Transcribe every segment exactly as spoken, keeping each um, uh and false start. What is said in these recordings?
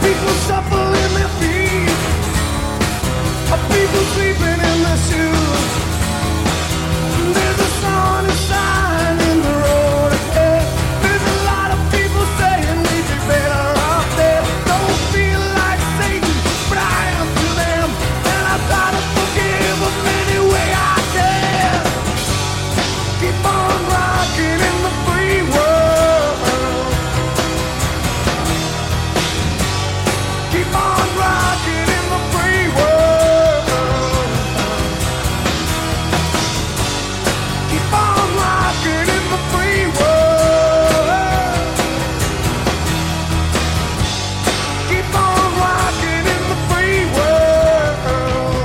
People shuffling their feet, people sleeping in their shoes. There's a sun and shine in the road ahead. There's a lot of people saying we'd be better off dead. Don't feel like Satan, but I am to them, and I try to forgive them any way I can. Keep on rocking in the free world. Keep on rocking in the free world. Keep on rocking in the free world. Keep on rocking in the free world.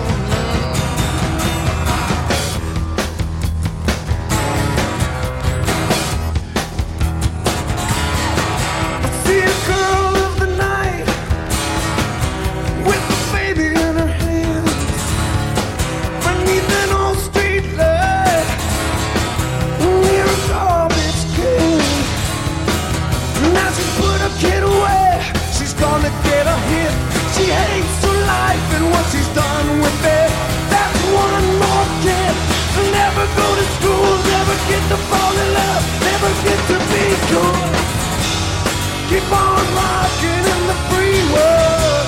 I see a girl of the night with a baby in her hands beneath an old street light near a garbage can. Now she put her kid away, she's gonna get a hit. She hates her life and what she's done with it. That's one more kid. Never go to school, never get to fall in love, never get to be good. Keep on rocking in the free world.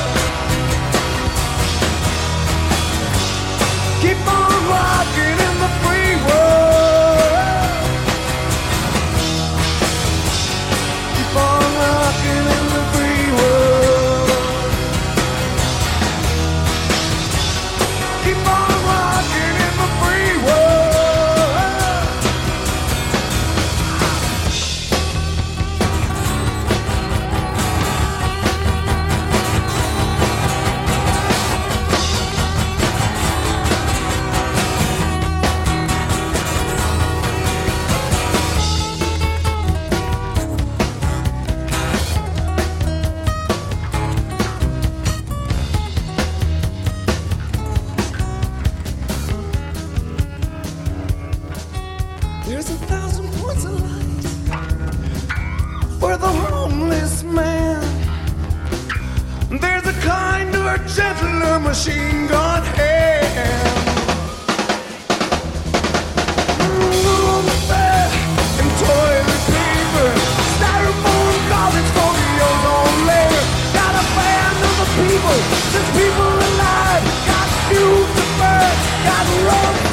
Keep on rocking in the free world. Keep on rocking in the free world. Keep on rocking in the free world. There's a thousand points of light for the homeless man. There's a kinder, gentler machine gun hand. Mm, on the bed and toilet paper, styrofoam garbage for the ozone layer. Got a band of the people, there's people alive. Got news to burn, got road